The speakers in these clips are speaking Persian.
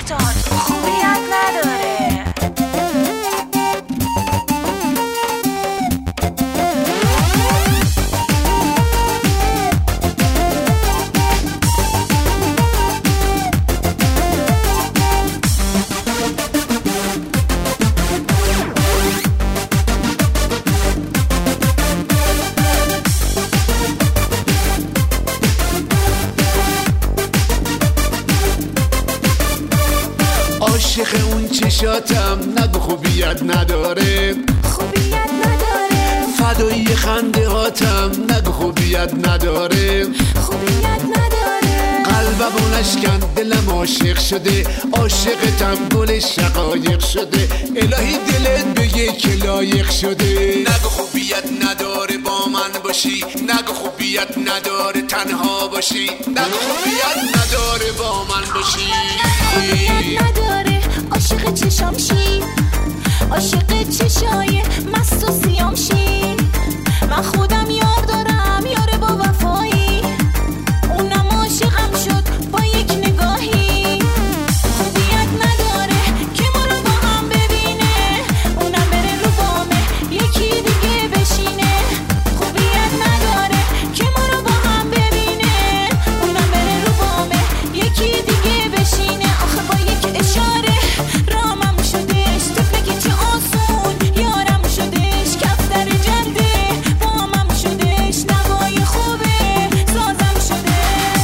مهداد خوبیت نداره. عاشق اون چشاتم نگو خوبیت نداره، خوبیت نداره. فدایی خنده هاتم نگو خوبیت نداره، خوبیت نداره. قلبم نشکن دلم عاشق شده، عاشقتم گل شقایق شده، الهی دلت بگه که لایق شده. نگو خوبیت نداره با من باشی، نگو خوبیت نداره تنها باشی، نگو خوبیت نداره با من باشی. خوبیت نداره عاشق چشام شی، عاشق چشای مست و سیام شی. من خودم یار دارم یار با وفایی، اونم عاشقم شد با یک نگاهی. خوبیت نداره که ما رو با هم ببینه، اونم بره رو بامه یکی دیگه بشینه. خوبیت نداره که ما رو با هم ببینه، اونم بره رو بامه یکی دیگه بشینه. آخه با یک اشاره رامم شدش، طفلکی چه آسون یارم شدش، کفتر جلده بامم شدش، نوای خوبه سازم شده.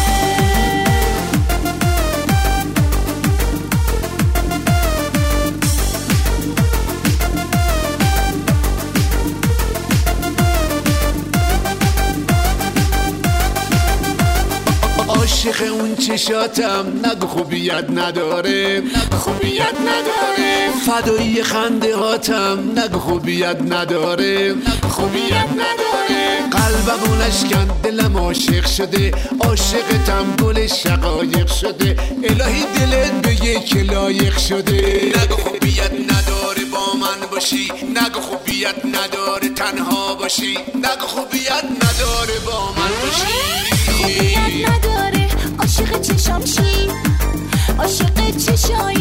عاشق اون چشاتم نگو خوبیت نداره، خوبیت نداره. فدایی خنده هاتم نگو خوبیت نداره، خوبیت نداره. قلبم نشکن دلم عاشق شده، عاشقتم گل شقایق شده، الهی دلت بگه که لایق شده. نگو خوبیت نداره با من باشی، نگو خوبیت نداره تنها باشی، نگو خوبیت نداره با من باشی. خوبیت نداره عاشق چشام شی، عاشق چشای